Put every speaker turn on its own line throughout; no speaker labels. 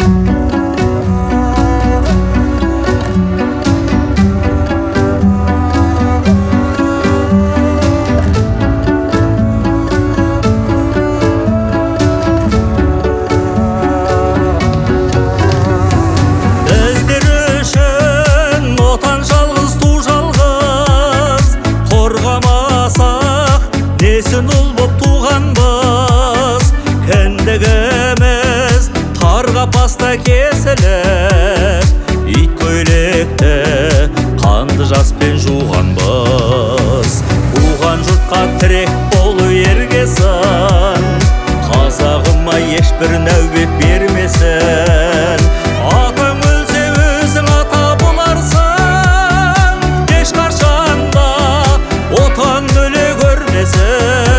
Ұл боп туғанбыз, кіндігіміз қарға паста кесіліп, ит көйлекті қанды жаспен жуғанбыз. Туған жұртқа тірек болу ергесін, қазағыма ешбір нәубет бермесін. Атаң өлсе өзің ата боларсың, ешқашанда отан өле көрмесін.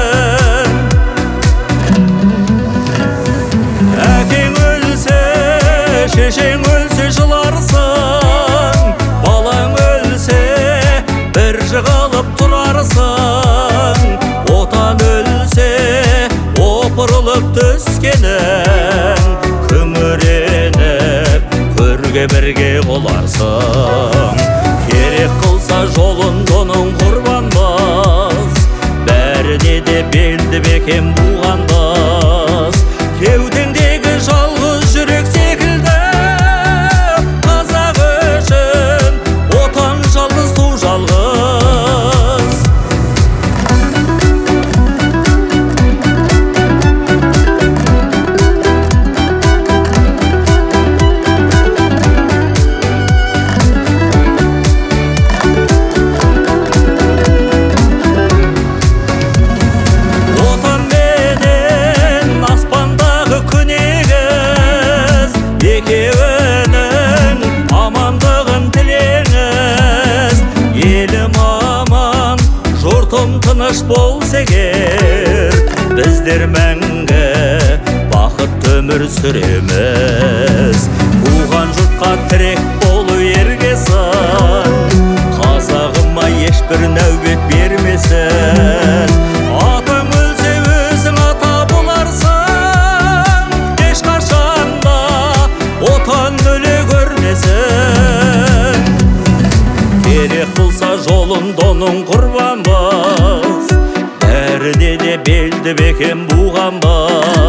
Шешең өлсе жыларсың, балаң өлсе бір жығылып тұрарсың. Отан өлсе опырылып түскенің, күңіреніп көрге бірге боларсың. Керек қылса жолын доның құрбанбыз, бәріне де белді бекем буғанбыз. Кеудеңдегі жалғыз жүрек секілді екеуінің амандығын тілеңіз. Елім аман, жұртым тыныш болса егер, біздер мәңгі бақытты өмір сүреміз. Туған жұртқа тірек болу ергесін, қазағыма ешбір нәубет бермесін. Атаң өлсе өзің ата боларсың, ешқашанда отан өле көрмесін. Керек болса жолын доның құрбанбыз, бәріне де белді бекем буғанбыз.